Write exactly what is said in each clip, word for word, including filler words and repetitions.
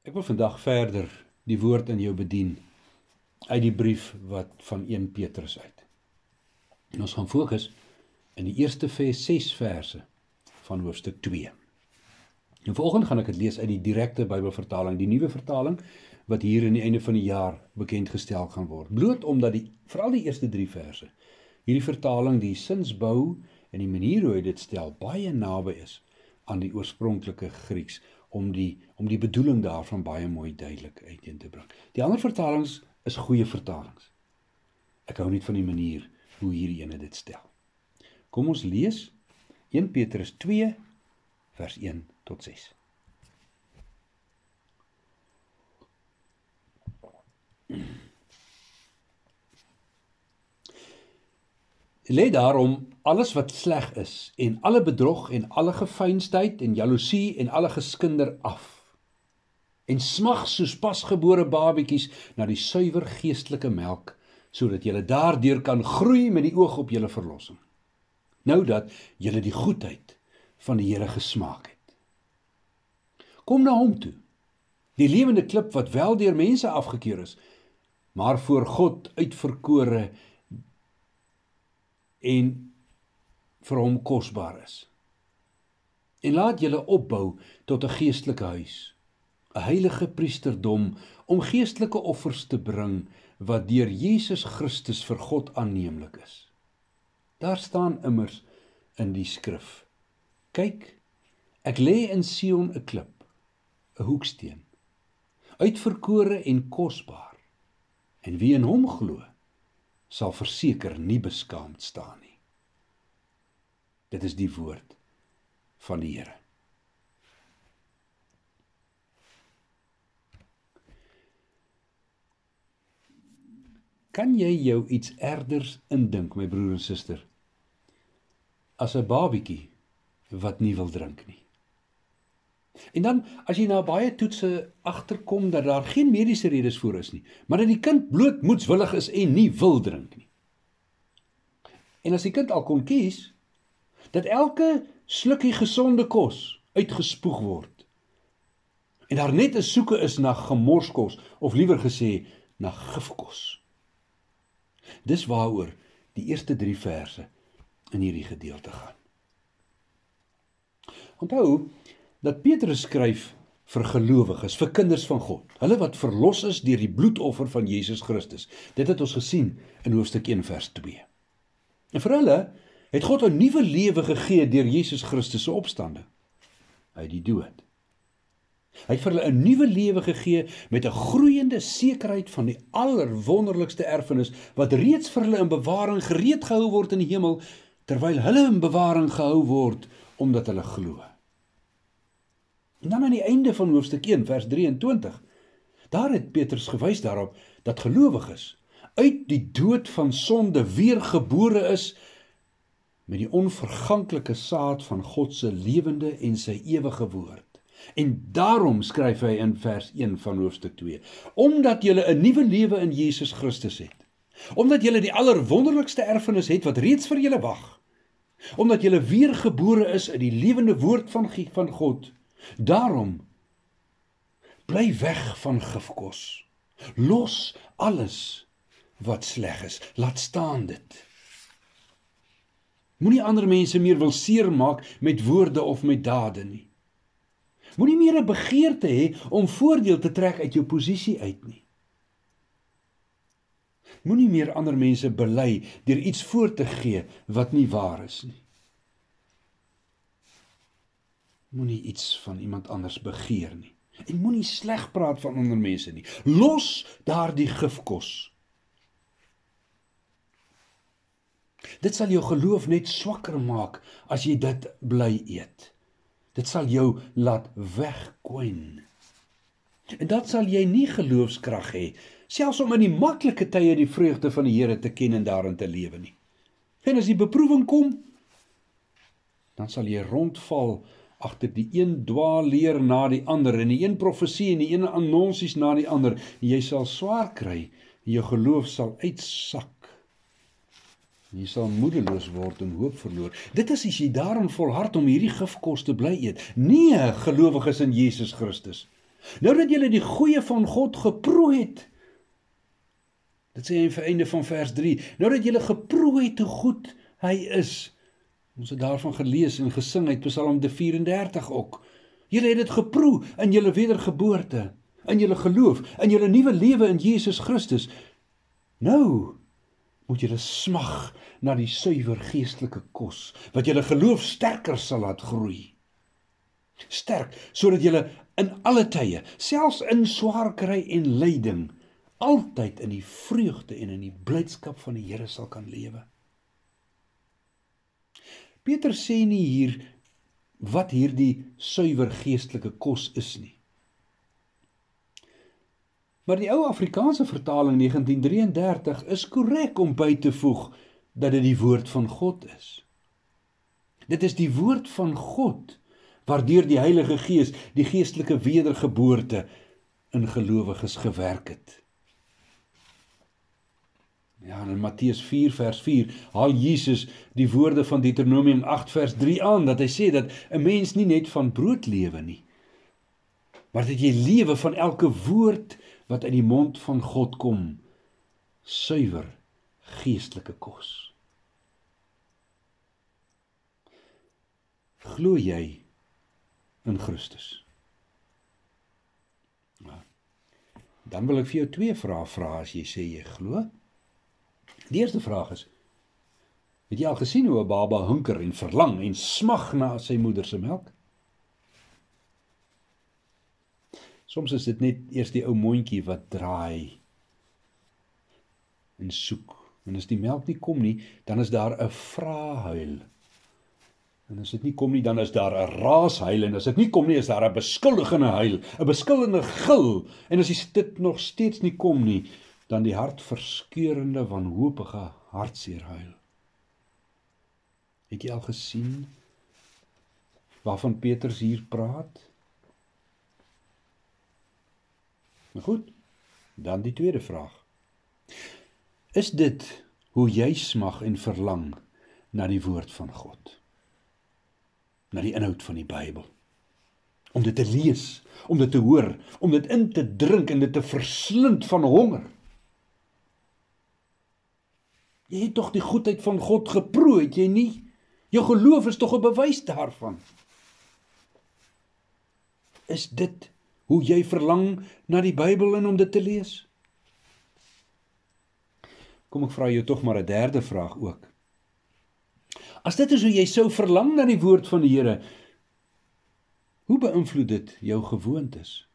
Ek wil vandag verder die woord in jou bedien uit die brief wat van Eerste Petrus uit. En ons gaan fokus in die eerste ses verse van hoofstuk twee. En vanoggend gaan ek dit lees uit die direkte Bybelvertaling, die nuwe vertaling wat hier in die einde van die jaar bekend gestel gaan word. Bloot omdat die veral die eerste drie verse, hierdie vertaling die sinsbou en die manier hoe hy dit stel baie naby is aan die oorspronklike Grieks, om die, om die bedoeling daarvan baie mooi duidelik uiteen te bring. Die ander vertalings is goeie vertalings. Ek hou net van die manier hoe hierdie ene dit stel. Kom ons lees Eerste Petrus twee vers een tot ses. Lê daarom alles wat sleg is, en alle bedrog, en alle geveinsdheid, en jaloesie, en alle geskinder af. En smag soos pasgebore babetjies na die suiwer geestelike melk, sodat julle daardeur kan groei met die oog op julle verlossing. Nou dat julle die goedheid van die Here gesmaak het. Kom na hom toe, die lewende klip wat wel deur mense afgekeur is, maar voor God uitverkore en vir hom kosbaar is. En laat julle opbou tot 'n geestelike huis, 'n heilige priesterdom, om geestelike offers te bring, wat deur Jesus Christus vir God aanneemlik is. Daar staan immers in die skrif: Kyk, ek lê in Sion 'n klip, 'n hoeksteen, uitverkore en kosbaar, en wie in hom glo, sal verseker nie beskaamd staan nie. Dit is die woord van die Here. Kan jy jou iets erders indink, my broer en suster, as 'n babietjie wat nie wil drink nie? En dan, as jy na baie toetse agterkom dat daar geen mediese redes voor is nie, maar dat die kind bloot moedswillig is en nie wil drink nie. En as die kind al kon kies, dat elke slukkie gesonde kos uitgespoeg word, en daar net 'n soeke is na gemorskos, of liewer gesê, na gifkos. Dis waaroor die eerste drie verse in hierdie gedeelte gaan. Onthou dat Petrus skryf vir gelowiges, vir kinders van God, hulle wat verlos is deur die bloedoffer van Jesus Christus. Dit het ons gesien in hoofstuk een vers twee. En vir hulle het God 'n nuwe lewe gegee deur Jesus Christus se opstanding uit die dood. Hy het vir hulle 'n nuwe lewe gegee met 'n groeiende sekerheid van die allerwonderlikste erfenis wat reeds vir hulle in bewaring gereed gehou word in die hemel, terwyl hulle in bewaring gehou word omdat hulle glo. En dan aan die einde van hoofstuk een vers drieëntwintig, daar het Petrus gewys daarop dat gelowiges uit die dood van sonde weergebore is met die onverganklike saad van God se lewende en sy ewige woord. En daarom skryf hy in vers een van hoofstuk twee, omdat julle 'n nuwe lewe in Jesus Christus het, omdat julle die allerwonderlikste erfenis het wat reeds vir julle wag, omdat julle weergebore is in die lewende woord van, van God, daarom bly weg van gifkos, los alles wat sleg is, laat staan dit. Moenie ander mense meer wil seermaak met woorde of met dade nie. Moenie meer 'n begeerte hê om voordeel te trek uit jou posisie uit nie. Moenie meer ander mense belei deur iets voor te gee wat nie waar is nie. Moenie iets van iemand anders begeer nie. En moenie sleg praat van ander mense nie. Los daardie gifkos. Dit sal jou geloof net swakker maak as jy dit bly eet. Dit sal jou laat wegkwyn. En dat sal jy nie geloofskrag hê, selfs om in die maklike tye die vreugde van die Here te ken en daarin te lewe nie. En as die beproewing kom, dan sal jy rondval agter die een dwaalleer na die ander, en die een profesie en die een annonsies na die ander. Jy sal swaar kry, en jou geloof sal uitsak. Jy sal moedeloos word en hoop verloor. Dit is as jy daarin volhard om hierdie gifkos te bly eet. Nee, gelowiges in Jesus Christus. Nou dat julle die goeie van God geproe het, dit sê hy vir einde van vers drie, nou dat julle geproe het hoe goed hy is, ons het daarvan gelees en gesing uit Psalm vyf en dertig ook, julle het dit geproe in julle wedergeboorte, in julle geloof, in julle nuwe lewe in Jesus Christus, nou moet julle smag na die suiwer geestelike kos, wat julle geloof sterker sal laat groei. Sterk, sodat julle in alle tye, selfs in swaar kry en lyding, altyd in die vreugde en in die blydskap van die Here sal kan lewe. Peter sê nie hier wat hierdie suiwer geestelike kos is nie. Maar die ou Afrikaanse vertaling negentien drie en dertig is korrek om by te voeg dat dit die woord van God is. Dit is die woord van God waardeur die Heilige Gees die geestelike wedergeboorte in gelowiges gewerk het. Ja, in Matteus vier vers vier haal Jesus die woorde van Deuteronomium agt vers drie aan, dat hy sê dat 'n mens nie net van brood lewe nie, maar dat jy lewe van elke woord wat uit die mond van God kom, suiwer geestelike kos. Glo jy in Christus? Nou, dan wil ek vir jou twee vrae vra as jy sê jy glo. Die eerste vraag is, het jy al gesien hoe 'n baba hunker en verlang en smag na sy moeder se melk? Soms is dit net eers die ou mondjie wat draai en soek. En as die melk nie kom nie, dan is daar 'n vraehuil. En as dit nie kom nie, dan is daar 'n raashuil. En as dit nie kom nie, is daar 'n beskuldigende huil, 'n beskuldigende gil. En as dit nog steeds nie kom nie, dan die hartverskeurende, wanhopige hartseerhuil. Het jy al gesien waarvan Petrus hier praat? Nou goed, dan die tweede vraag. Is dit hoe jy smag en verlang na die woord van God? Na die inhoud van die Bybel? Om dit te lees, om dit te hoor, om dit in te drink en dit te verslind van honger. Jy het tog die goedheid van God geproe, het jy nie? Jou geloof is tog 'n bewys daarvan. Is dit hoe jy verlang na die Bybel en om dit te lees? Kom ek vra jou tog maar 'n derde vraag ook. As dit is hoe jy sou verlang na die woord van die Here, hoe beïnvloed dit jou gewoontes?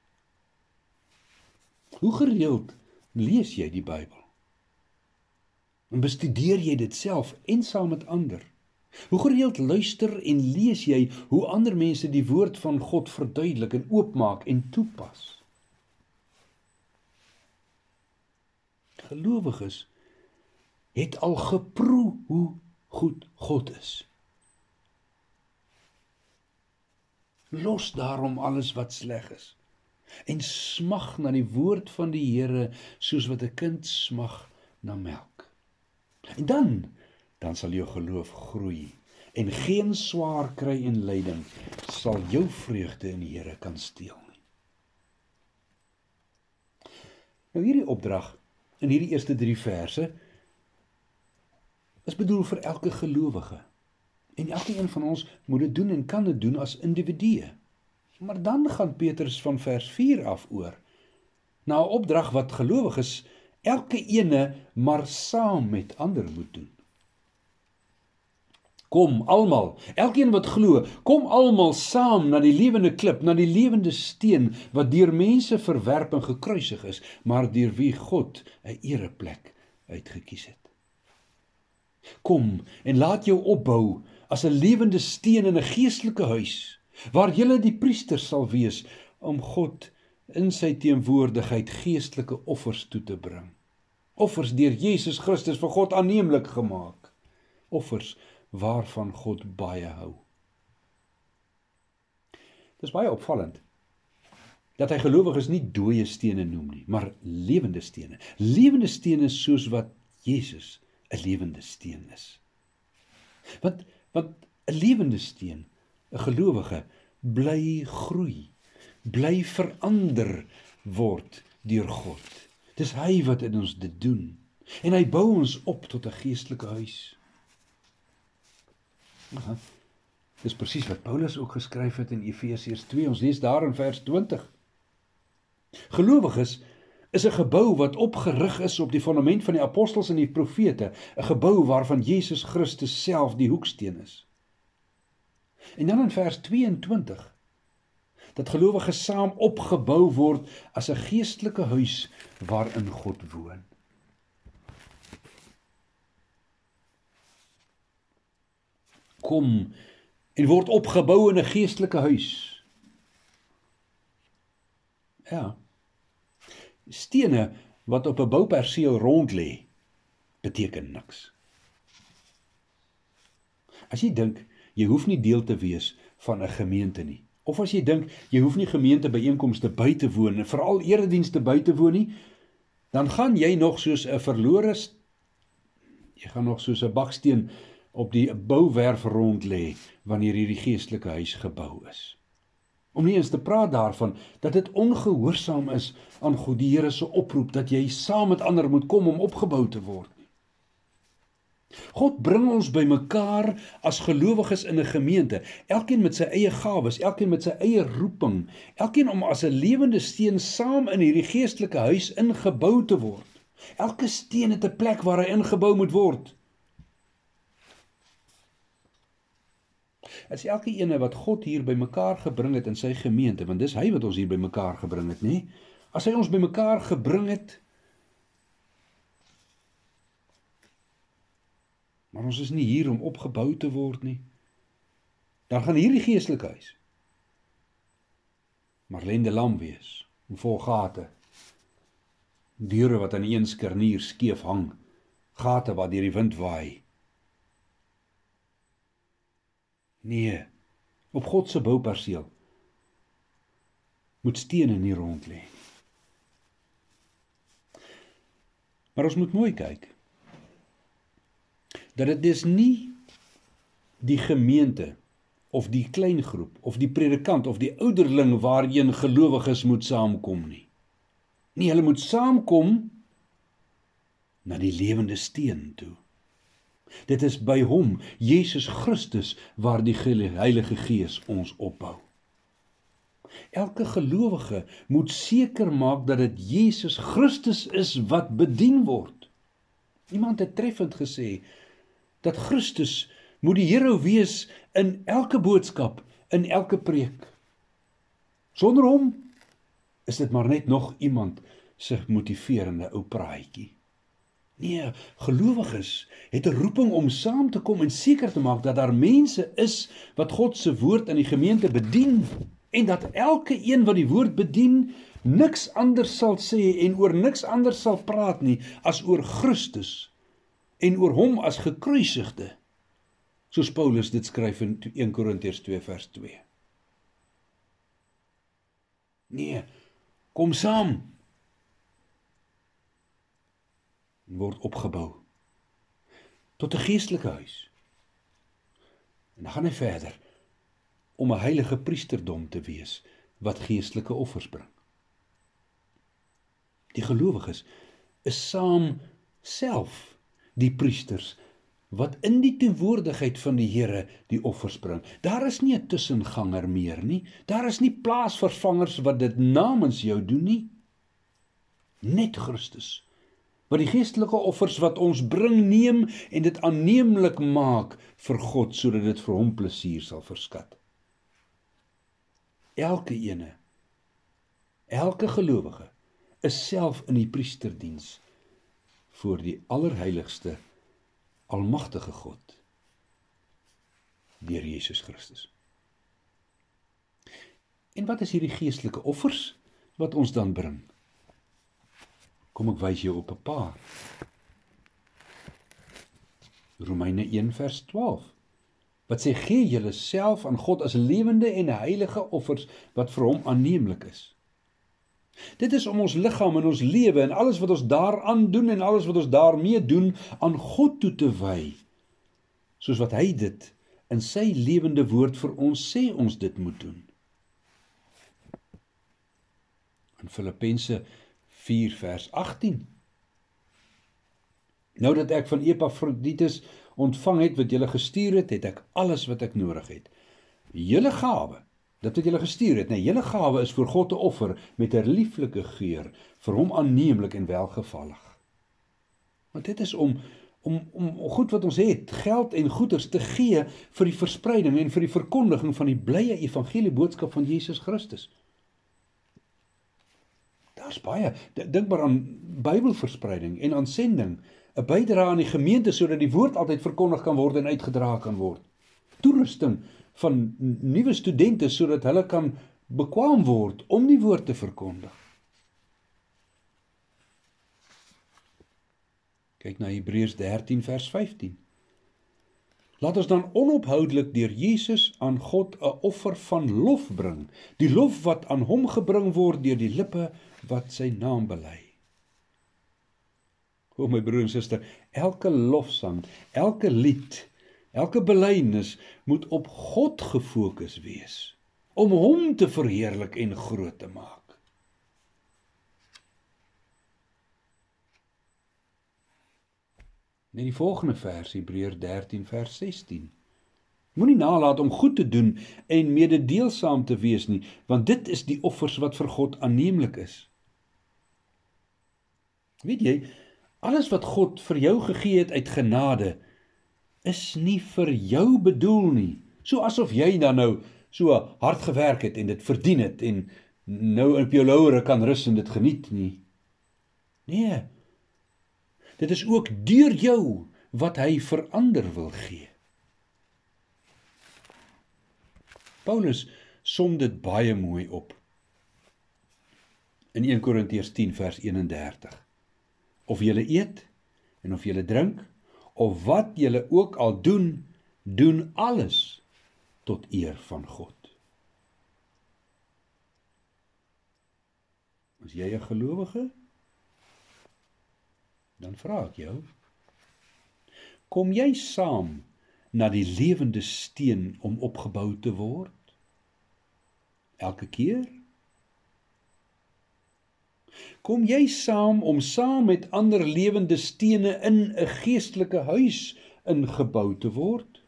Hoe gereeld lees jy die Bybel? En bestudeer jy dit self en saam met ander? Hoe gereeld luister en lees jy hoe ander mense die woord van God verduidelik en oopmaak en toepas? Gelowiges het al geproe hoe goed God is. Los daarom alles wat sleg is en smag na die woord van die Here soos wat 'n kind smag na melk. En dan, dan sal jou geloof groei en geen swaar kry en lyding sal jou vreugde in die Here kan steel nie. Nou hierdie opdrag in hierdie eerste drie verse is bedoel vir elke gelowige. En elke een van ons moet dit doen en kan dit doen as individue. Maar dan gaan Petrus van vers vier af oor na 'n opdrag wat gelowiges elke ene maar saam met ander moet doen. Kom almal, elkeen wat glo, kom almal saam na die lewende klip, na die lewende steen wat deur mense verwerp en gekruisig is, maar deur wie God 'n ereplek uitgekies het. Kom en laat jou opbou as 'n lewende steen in 'n geestelike huis, waar julle die priesters sal wees om God in sy teenwoordigheid geestelike offers toe te bring. Offers deur Jesus Christus vir God aanneemlik gemaak. Offers waarvan God baie hou. Dit is baie opvallend dat hy gelowiges nie dooie stene noem nie, maar lewende stene. Lewende stene soos wat Jesus 'n lewende steen is. Want, want 'n lewende steen, 'n gelowige, bly groei, bly verander word deur God. Dis hy wat in ons dit doen. En hy bou ons op tot 'n geestelike huis. Aha. Dis presies wat Paulus ook geskryf het in Efesiërs twee. Ons lees daar in vers twintig. Gelowiges is 'n gebou wat opgerig is op die fondament van die apostels en die profete, 'n gebou waarvan Jesus Christus self die hoeksteen is. En dan in vers tweeëntwintig, dat gelowiges saam opgebou word as 'n geestelike huis waarin God woon. Kom en word opgebou in 'n geestelike huis. Ja. Stene wat op 'n bouperseel rond lê, beteken niks. As jy dink, jy hoef nie deel te wees van 'n gemeente nie, of as jy dink, jy hoef nie gemeentebyeenkomste by te woon, en veral eredienste by te woon nie, dan gaan jy nog soos 'n verlore, jy gaan nog soos 'n baksteen op die bouwerf rond lê, wanneer hierdie geestelike huis gebou is. Om nie eens te praat daarvan, dat dit ongehoorsaam is aan God die Here se oproep, dat jy saam met ander moet kom om opgebou te word. God bring ons by mekaar as gelowiges in 'n gemeente, elkeen met sy eie gawes, elkeen met sy eie roeping, elkeen om as 'n lewende steen saam in hierdie geestelike huis ingebou te word. Elke steen het 'n plek waar hy ingebou moet word. As elke ene wat God hier by mekaar gebring het in sy gemeente, want dis hy wat ons hier by mekaar gebring het, nie? As hy ons by mekaar gebring het, maar ons is nie hier om opgebou te word nie, dan gaan hierdie geestelike huis marlende lam wees, en vol gate, deure wat aan een skernier skeef hang, gate wat deur die wind waai. Nee, op God se bouperseel moet stene nie rond lê. Maar ons moet mooi kyk, dat dit is nie die gemeente, of die kleingroep, of die predikant, of die ouderling waarheen gelowiges moet saamkom nie. Nee, hulle moet saamkom na die lewende steen toe. Dit is by hom, Jesus Christus, waar die Heilige Gees ons opbou. Elke gelowige moet seker maak dat dit Jesus Christus is wat bedien word. Iemand het treffend gesê, dat Christus moet die Here wees in elke boodskap, in elke preek. Sonder hom is dit maar net nog iemand se motiverende ou praatjie. Nee, gelowiges het 'n roeping om saam te kom en seker te maak dat daar mense is wat God se woord in die gemeente bedien, en dat elke een wat die woord bedien niks anders sal sê en oor niks anders sal praat nie as oor Christus en oor hom as gekruisigde, soos Paulus dit skryf in eerste Korintiërs twee vers twee. Nee, kom saam en word opgebou tot 'n geestelike huis. En dan gaan hy verder om 'n heilige priesterdom te wees wat geestelike offers bring. Die gelowiges is saam self die priesters wat in die teenwoordigheid van die Here die offers bring. Daar is nie 'n tussenganger meer nie. Daar is nie plaasvervangers wat dit namens jou doen nie. Net Christus, wat die geestelike offers wat ons bring neem en dit aanneemlik maak vir God, sodat dit vir hom plesier sal verskat. Elke ene, elke gelowige, is self in die priesterdiens voor die allerheiligste, almagtige God, deur Jesus Christus. En wat is hierdie geestelike offers wat ons dan bring? Kom ek wys jou op 'n paar. Romeine een vers twaalf, wat sê, gee julle self aan God as lewende en heilige offers wat vir hom aanneemlik is. Dit is om ons liggaam en ons lewe en alles wat ons daaraan doen en alles wat ons daarmee doen aan God toe te wy, soos wat hy dit in sy lewende woord vir ons sê ons dit moet doen. In Filippense vier vers agttien. Nou dat ek van Epafroditus ontvang het wat julle gestuur het, het ek alles wat ek nodig het. Julle gawe, dit wat julle gestuur het, nee, julle gawe is voor God 'n offer met 'n lieflike geur, vir hom aanneemlik en welgevallig. Want dit is om Om, om goed wat ons het, geld en goeders te gee vir die verspreiding en vir die verkondiging van die blye evangelie boodskap van Jesus Christus. Daar's baie, dink maar aan Bybelverspreiding en aan sending, 'n bydrae aan die gemeente sodat die woord altyd verkondig kan word en uitgedra kan word. Toerusting van nuwe studente sodat hulle kan bekwaam word om die woord te verkondig. Kyk na Hebreërs dertien vers vyftien. Laat ons dan onophoudelik deur Jesus aan God 'n offer van lof bring, die lof wat aan hom gebring word deur die lippe wat sy naam bely. O my broer en suster, elke lofsang, elke lied, elke belydenis moet op God gefokus wees, om hom te verheerlik en groot te maak. In die volgende vers, Hebreërs dertien vers sestien. Moenie nalat om goed te doen en mededeelsaam te wees nie, want dit is die offers wat vir God aanneemlik is. Weet jy, alles wat God vir jou gegee het uit genade, is nie vir jou bedoel nie. So asof jy dan nou so hard gewerk het en dit verdien het en nou op jou lauwere kan rus en dit geniet nie. Nee, dit is ook deur jou wat hy vir ander wil gee. Paulus som dit baie mooi op. In een Korintiërs tien vers eenendertig. Of julle eet en of julle drink, of wat julle ook al doen, doen alles tot eer van God. As jy 'n gelowige, dan vra ek jou, kom jy saam na die lewende steen om opgebou te word? Elke keer? Kom jy saam om saam met ander lewende stene in 'n geestelike huis ingebou te word?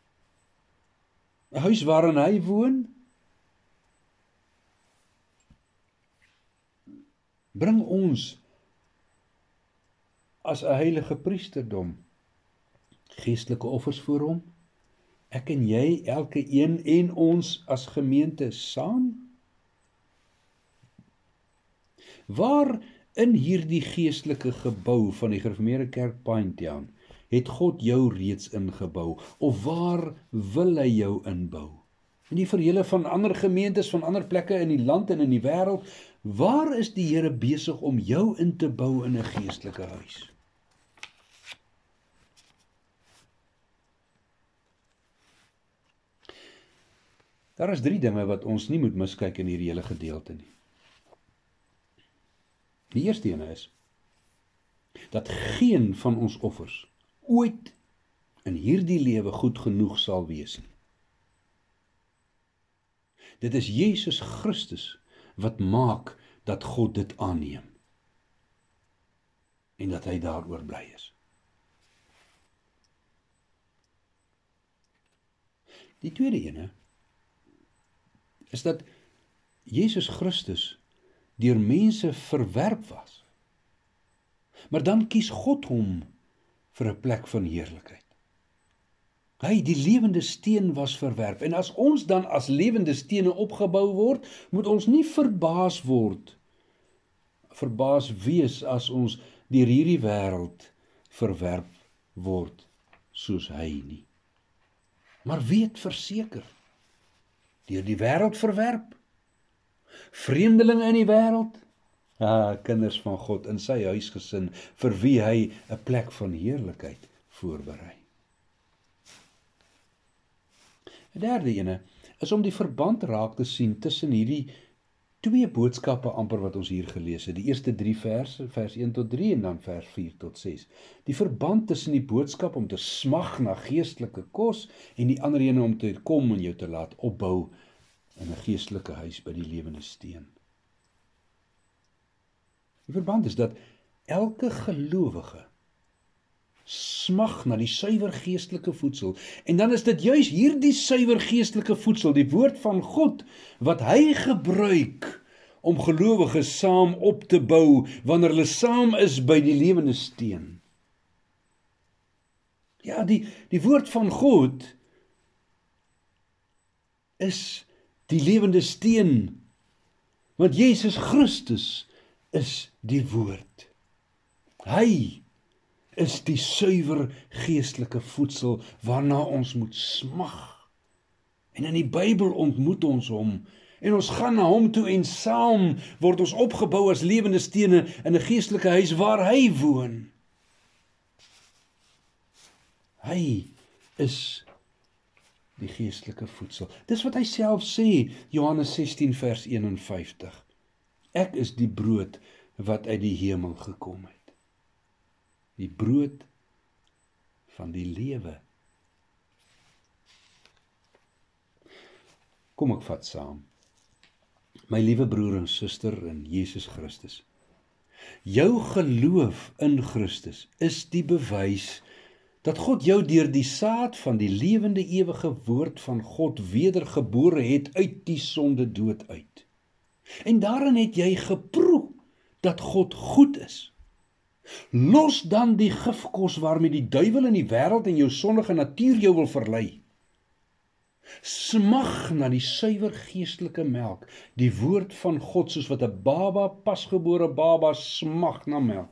'n Huis waarin hy woon? Bring ons as 'n heilige priesterdom geestelike offers voor hom, ek en jy, elke een en ons as gemeente saam? Waar in hierdie geestelike gebou van die Gereformeerde Kerk Pinetown het God jou reeds ingebou, of waar wil hy jou inbou? En nie vir julle van ander gemeentes, van ander plekke in die land en in die wêreld, waar is die Here besig om jou in te bou in 'n geestelike huis? Daar is drie dinge wat ons nie moet miskyk in hierdie hele gedeelte nie. Die eerste ene is, dat geen van ons offers ooit in hierdie lewe goed genoeg sal wees nie. Dit is Jesus Christus wat maak dat God dit aanneem. En dat hy daaroor bly is. Die tweede ene is dat Jesus Christus deur mense verwerp was. Maar dan kies God hom vir 'n plek van heerlikheid. Hy, die lewende steen, was verwerp. En as ons dan as lewende stene opgebou word, moet ons nie verbaas word, verbaas wees as ons deur hierdie wêreld verwerp word soos hy nie. Maar weet verseker, deur die wêreld verwerp, vreemdelinge in die wêreld, ah, kinders van God in sy huisgesin, vir wie hy 'n plek van heerlikheid voorberei. 'n Derde ene is om die verband raak te sien tussen hierdie twee boodskappe amper wat ons hier gelees het. Die eerste drie verse, vers een tot drie en dan vers vier tot ses. Die verband tussen die boodskap om te smag na geestelike kos en die ander ene om te kom en jou te laat opbou in 'n geestelike huis by die lewende steen. Die verband is dat elke gelowige smag na die suiwer geestelike voedsel. En dan is dit juis hierdie suiwer geestelike voedsel, die woord van God, wat hy gebruik om gelowiges saam op te bou, wanneer hulle saam is by die lewende steen. Ja, die, die woord van God is die lewende steen, want Jesus Christus is die woord. Hy is die suiwer geestelike voedsel waarna ons moet smag. En in die Bybel ontmoet ons hom, en ons gaan na hom toe en saam word ons opgebou as lewende stene in 'n geestelike huis waar hy woon. Hy is die geestelike voedsel. Dis wat hy self sê, Johannes sestien vers eenenvyftig. Ek is die brood wat uit die hemel gekom het. Die brood van die lewe. Kom ek vat saam. My liewe broer en suster in Jesus Christus. Jou geloof in Christus is die bewys dat God jou deur die saad van die lewende ewige woord van God wedergebore het uit die sonde dood uit. En daarin het jy geproe dat God goed is. Los dan die gifkos waarmee die duiwel in die wêreld en jou sondige natuur jou wil verlei. Smag na die suiwer geestelike melk, die woord van God, soos wat 'n baba, pasgebore baba, smag na melk.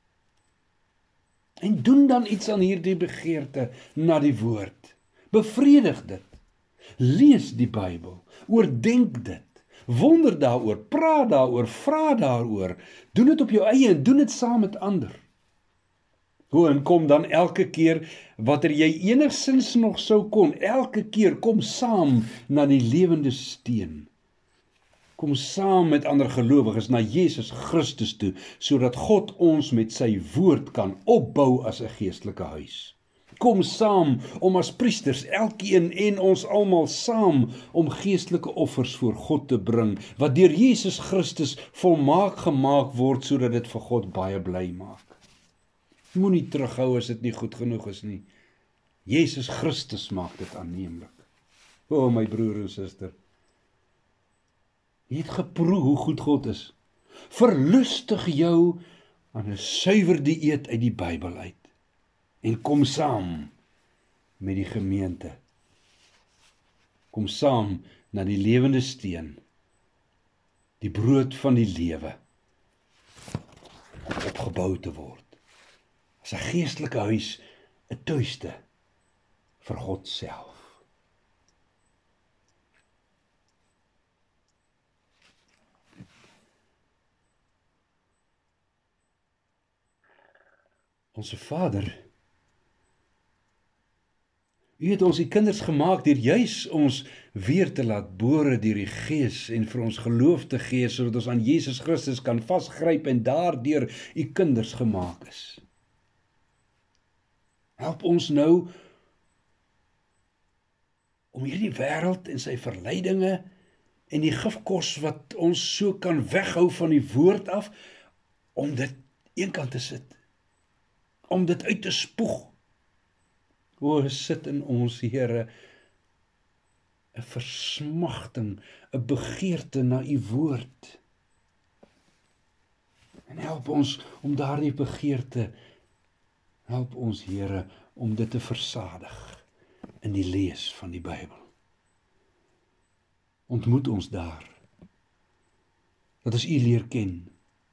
En doen dan iets aan hierdie begeerte na die woord. Bevredig dit. Lees die Bybel. Oordenk dit. Wonder daaroor, praat daaroor, vra daaroor. Doen dit op jou eie en doen dit saam met ander. Hoe en kom dan elke keer wat er jy enigstens nog sou kon, elke keer kom saam na die lewende steen. Kom saam met ander gelowiges na Jesus Christus toe, sodat God ons met sy woord kan opbou as 'n geestelike huis. Kom saam om as priesters, elkeen en ons almal saam, om geestelike offers voor God te bring, wat deur Jesus Christus volmaak gemaak word, sodat dit vir God baie bly maak. Moenie terughou as dit nie goed genoeg is nie. Jesus Christus maak dit aanneemlik. O, my broer en suster, jy het geproe hoe goed God is. Verlustig jou aan 'n suiwer dieet uit die Bybel uit. En kom saam met die gemeente. Kom saam na die lewende steen, die brood van die lewe, om opgebou te word. As 'n geestelike huis, 'n tuiste vir God self. Onse Vader, U het ons die kinders gemaak deur juis ons weer te laat bore deur die Gees en vir ons geloof te gee, sodat ons aan Jesus Christus kan vasgryp en daardeur U kinders gemaak is. Help ons nou om hierdie wêreld en sy verleidinge en die gifkos wat ons so kan weghou van die woord af, om dit eenkant te sit, om dit uit te spoeg. O, sit in ons, Here, 'n versmagting, 'n begeerte na U woord. En help ons om daardie begeerte, help ons, Here, om dit te versadig in die lees van die Bybel. Ontmoet ons daar, dat ons U leer ken.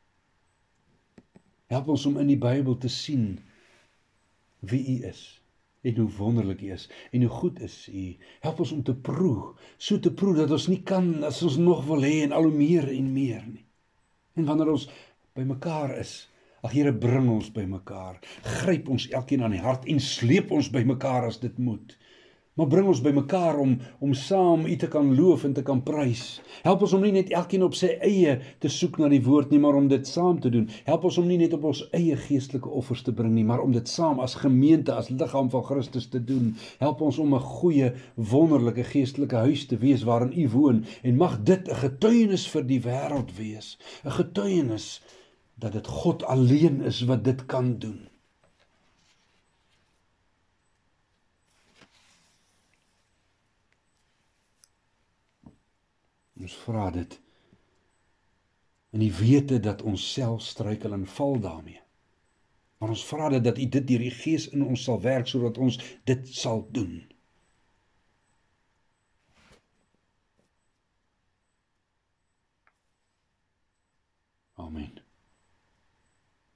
Help ons om in die Bybel te sien wie U is, en hoe wonderlik U is, en hoe goed is U. Help ons om te proe, so te proe, dat ons nie kan, as ons nog wil hê, en al hoe meer en meer nie. En wanneer ons by mekaar is, ag Here, bring ons by mekaar, gryp ons elkeen aan die hart, en sleep ons by mekaar as dit moet. Maar bring ons by mekaar om, om saam U te kan loof en te kan prys. Help ons om nie net elkeen op sy eie te soek na die woord nie, maar om dit saam te doen. Help ons om nie net op ons eie geestelike offers te bring nie, maar om dit saam as gemeente, as liggaam van Christus te doen. Help ons om 'n goeie, wonderlike geestelike huis te wees waarin U woon, en mag dit 'n getuienis vir die wêreld wees. 'n Getuienis dat dit God alleen is wat dit kan doen. Ons vra dit in die wete dat ons self struikel en val daarmee. Maar ons vra dit dat U dit deur die Gees in ons sal werk, sodat ons dit sal doen. Amen.